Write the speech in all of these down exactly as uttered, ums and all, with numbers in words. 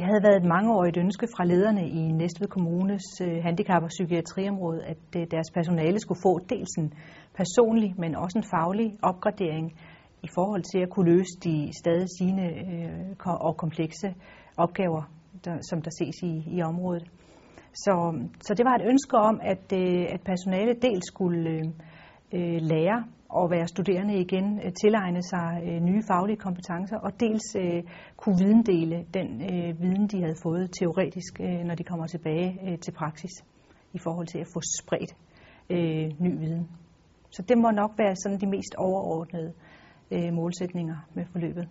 Det havde været et mangeårigt ønske fra lederne i Næstved Kommunes handicap- og psykiatriområde, at deres personale skulle få dels en personlig, men også en faglig opgradering i forhold til at kunne løse de stadig stigende og komplekse opgaver, der, som der ses i, i området. Så, så det var et ønske om, at, at personale dels skulle øh, lære at være studerende igen, øh, tilegne sig øh, nye faglige kompetencer, og dels øh, kunne videndele den øh, viden, de havde fået teoretisk, øh, når de kommer tilbage øh, til praksis, i forhold til at få spredt øh, ny viden. Så det må nok være sådan de mest overordnede øh, målsætninger med forløbet.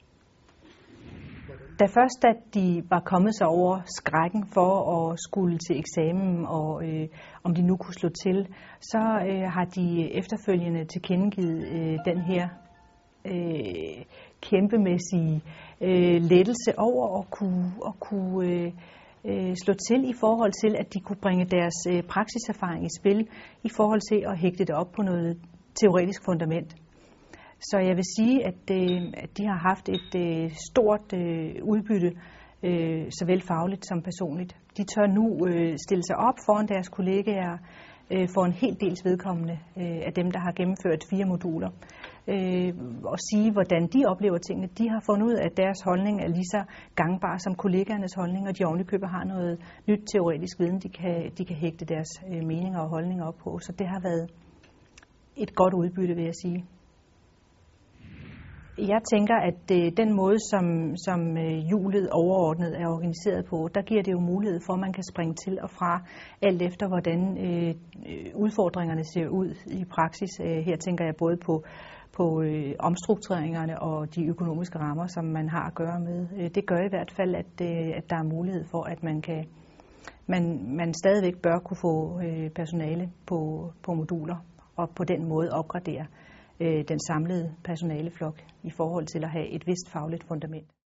Da først, at de var kommet sig over skrækken for at skulle til eksamen, og øh, om de nu kunne slå til, så øh, har de efterfølgende tilkendegivet øh, den her øh, kæmpemæssige øh, lettelse over at kunne, at kunne øh, øh, slå til i forhold til, at de kunne bringe deres øh, praksiserfaring i spil, i forhold til at hægte det op på noget teoretisk fundament. Så jeg vil sige, at, øh, at de har haft et øh, stort øh, udbytte, øh, såvel fagligt som personligt. De tør nu øh, stille sig op foran deres kollegaer øh, for en hel dels vedkommende øh, af dem, der har gennemført fire moduler, øh, og sige, hvordan de oplever tingene. De har fundet ud af, at deres holdning er lige så gangbar som kollegaernes holdning, og de ovenikøbet har noget nyt teoretisk viden, de kan, de kan hægte deres øh, meninger og holdninger op på. Så det har været et godt udbytte, vil jeg sige. Jeg tænker, at øh, den måde, som, som øh, hjulet overordnet er organiseret på, der giver det jo mulighed for, at man kan springe til og fra, alt efter hvordan øh, udfordringerne ser ud i praksis. Øh, her tænker jeg både på, på øh, omstruktureringerne og de økonomiske rammer, som man har at gøre med. Øh, det gør i hvert fald, at, øh, at der er mulighed for, at man, kan, man, man stadigvæk bør kunne få øh, personale på, på moduler, og på den måde opgradere den samlede personaleflok i forhold til at have et vist fagligt fundament.